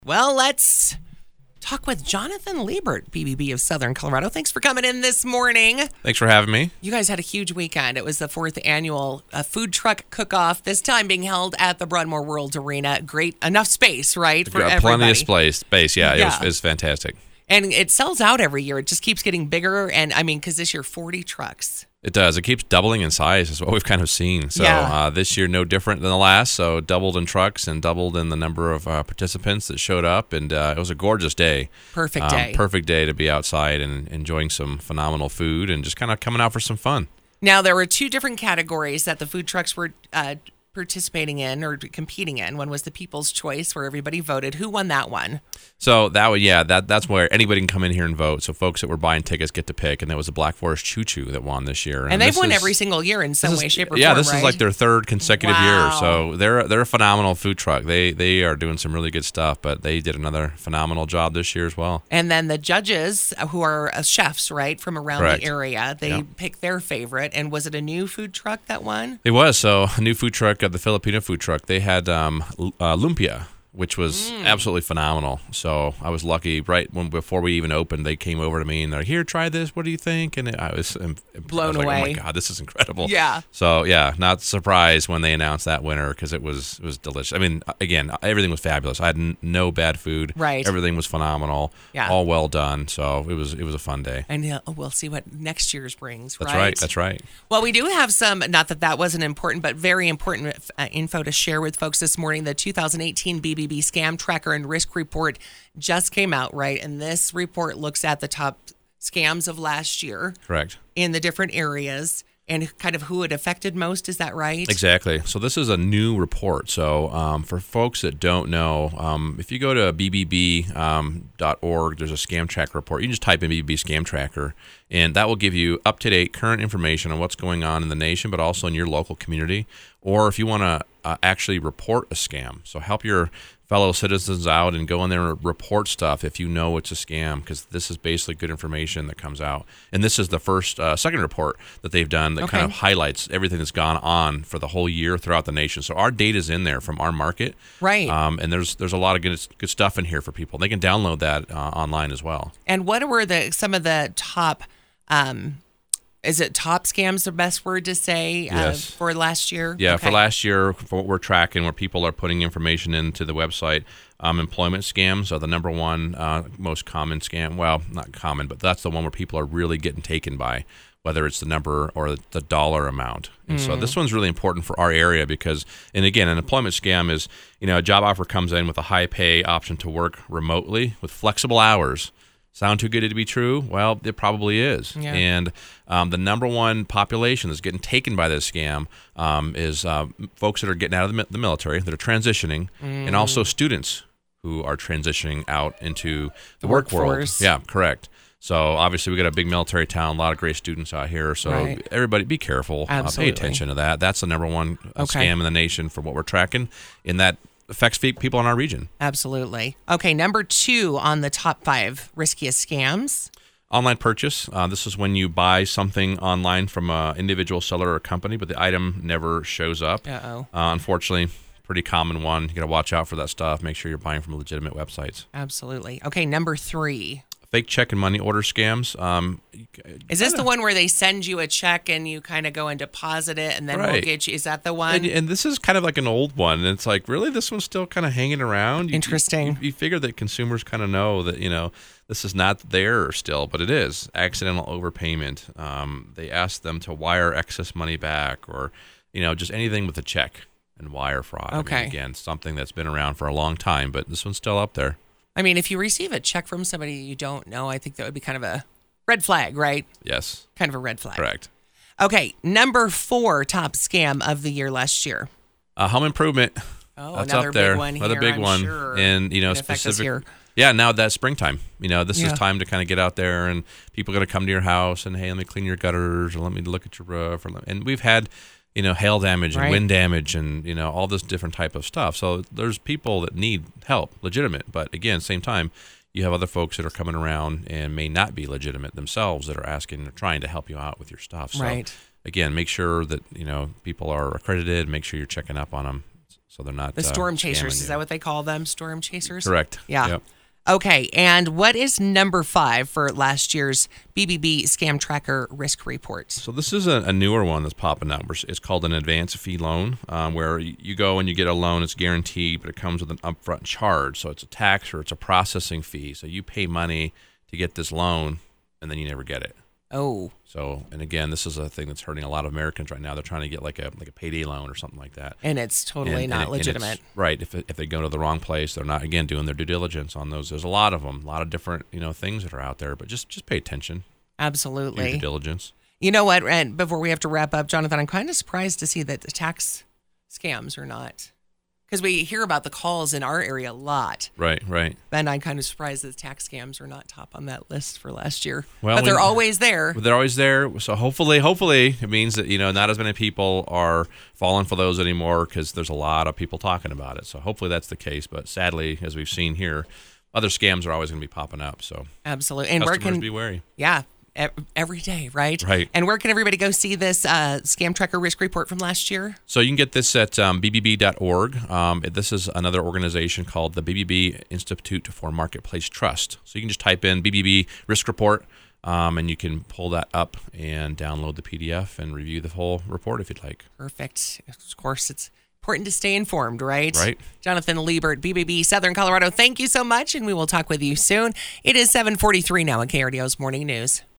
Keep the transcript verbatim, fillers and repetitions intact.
Well, let's talk with Jonathan Liebert, B B B of Southern Colorado. Thanks for coming in this morning. Thanks for having me. You guys had a huge weekend. It was the fourth annual uh, food truck cook-off, this time being held at the Broadmoor World Arena. Great, enough space, right, for Got everybody. Plenty of space, space. Yeah, Yeah. It, was, it was fantastic. And it sells out every year. It just keeps getting bigger. And, I mean, because this year, forty trucks. It does. It keeps doubling in size is what we've kind of seen. So Yeah. uh, this year, no different than the last. So doubled in trucks and doubled in the number of uh, participants that showed up. And uh, it was a gorgeous day. Perfect Um, day. Perfect day to be outside and enjoying some phenomenal food and just kind of coming out for some fun. Now, there were two different categories that the food trucks were uh, participating in or competing in. One was the People's Choice, where everybody voted. Who won that one? So that would, yeah, that that's where anybody can come in here and vote. So folks that were buying tickets get to pick, and that was the Black Forest Choo Choo that won this year. And, they've this won is- every single year in some this way, is- shape, or yeah, form, this right? is like their third consecutive Wow. year. So they're they're a phenomenal food truck. They they are doing some really good stuff, but they did another phenomenal job this year as well. And then the judges, uh, who are uh, chefs, right, from around Correct. the area, they Yep. picked their favorite. And was it a new food truck that won? It was so a new food truck, uh, the Filipino food truck. They had um, l- uh, lumpia, which was Mm. absolutely phenomenal. So I was lucky. Right when before we even opened, they came over to me and they're here, try this. What do you think? And I was um, Blown I was like, away. Oh my god, this is incredible. Yeah. So yeah, not surprised when they announced that winner because it was it was delicious. I mean, again, everything was fabulous. I had n- no bad food. Right. Everything was phenomenal. Yeah. All well done. So it was it was a fun day. And uh, we'll see what next year's brings, That's right? right. That's right. Well, we do have some, not that that wasn't important, but very important uh, info to share with folks this morning. The two thousand eighteen B B B Scam Tracker and Risk Report just came out, right? And this report looks at the top scams of last year Correct. in the different areas and kind of who it affected most. Is that right? Exactly. So this is a new report. So um, for folks that don't know, um, if you go to b b b dot org, there's a scam tracker report. You can just type in B B B scam tracker, and that will give you up-to-date current information on what's going on in the nation, but also in your local community. Or if you want to uh, actually report a scam, so help your fellow citizens out and go in there and report stuff if you know it's a scam, because this is basically good information that comes out. And this is the first, uh, second report that they've done that Okay. kind of highlights everything that's gone on for the whole year throughout the nation. So our data's in there from our market. Right. Um, and there's there's a lot of good good stuff in here for people. They can download that uh, online as well. And what were the some of the top, um, is it top scams the best word to say uh, Yes. for last year? Yeah, Okay. for last year, for what we're tracking, where people are putting information into the website, um, employment scams are the number one uh, most common scam. Well, not common, but that's the one where people are really getting taken by, whether it's the number or the dollar amount. And so this one's really important for our area because, and again, an employment scam is, you know, a job offer comes in with a high pay option to work remotely with flexible hours. Sound too good to be true? Well, it probably is. Yeah. And um, the number one population that's getting taken by this scam um, is uh, folks that are getting out of the, mi- the military, that are transitioning, and also students who are transitioning out into the, The work world. workforce. Yeah, correct. So obviously we got a big military town, a lot of great students out here. So Right. everybody be careful. Uh, pay Absolutely. attention to that. That's the number one uh, Okay. scam in the nation for what we're tracking, and that affects fe- people in our region. Absolutely. Okay, number two on the top five riskiest scams. Online purchase. Uh, this is when you buy something online from an individual seller or company, but the item never shows up. Uh-oh. Uh, unfortunately, pretty common one. You got to watch out for that stuff. Make sure you're buying from legitimate websites. Absolutely. Okay, number three. Fake check and money order scams. Um, Is this the one where they send you a check and you kind of go and deposit it and then we'll Right. get you? Is that the one? And, and this is kind of like an old one. And it's like, really, this one's still kind of hanging around. You- Interesting. You, you figure that consumers kind of know that, you know, this is not there still, but it is. Accidental overpayment. Um, they ask them to wire excess money back, or, you know, just anything with a check and wire fraud. I mean, Okay. again, something that's been around for a long time, but this one's still up there. I mean, if you receive a check from somebody you don't know, I think that would be kind of a red flag, right? Yes. Kind of a red flag. Correct. Okay, number four top scam of the year last year. Uh, home improvement. Oh, That's another up there. big one Another here, big I'm one. sure. And, you know, Could affect us specific. here. Yeah, now that's springtime. You know, this Yeah. is time to kind of get out there, and people are going to come to your house and, hey, let me clean your gutters, or let me look at your roof. Or let, and we've had, you know, hail damage and Right. wind damage and, you know, all this different type of stuff. So there's people that need help, legitimate. But again, same time, you have other folks that are coming around and may not be legitimate themselves that are asking or trying to help you out with your stuff. So Right. again, make sure that, you know, people are accredited, make sure you're checking up on them. so they're not The uh, storm scamming chasers, is you. that what they call them? Storm chasers? Correct. Yeah. Yep. Okay, and what is number five for last year's B B B Scam Tracker Risk Report? So this is a, a newer one that's popping up. It's called an advance fee loan, um, where you go and you get a loan. It's guaranteed, but it comes with an upfront charge. So it's a tax or it's a processing fee. So you pay money to get this loan, and then you never get it. Oh. So, and again, this is a thing that's hurting a lot of Americans right now. They're trying to get like a like a payday loan or something like that. And it's totally And- not and it- and it's- legitimate. right. If, it- if they go to the wrong place, they're not, again, doing their due diligence on those. There's a lot of them, a lot of different, you know, things that are out there, but just, just pay attention. Do your Absolutely. due diligence. You know what? And before we have to wrap up, Jonathan, I'm kind of surprised to see that the tax scams are not, because we hear about the calls in our area a lot. Right, right. And I'm kind of surprised that the tax scams are not top on that list for last year. Well, but they're we- always there. They're always there. So hopefully, hopefully it means that, you know, not as many people are falling for those anymore because there's a lot of people talking about it. So hopefully that's the case. But sadly, as we've seen here, other scams are always going to be popping up. So Absolutely. And where customers can, be wary. yeah, e- every day, right? Right. And where can everybody go see this uh, Scam Tracker Risk Report from last year? So you can get this at um, b b b dot org. Um, this is another organization called the B B B Institute for Marketplace Trust. So you can just type in B B B Risk Report, um, and you can pull that up and download the P D F and review the whole report if you'd like. Perfect. Of course, it's important to stay informed, right? Right. Jonathan Liebert, B B B Southern Colorado, thank you so much, and we will talk with you soon. It is seven forty-three now on K R D O's Morning News.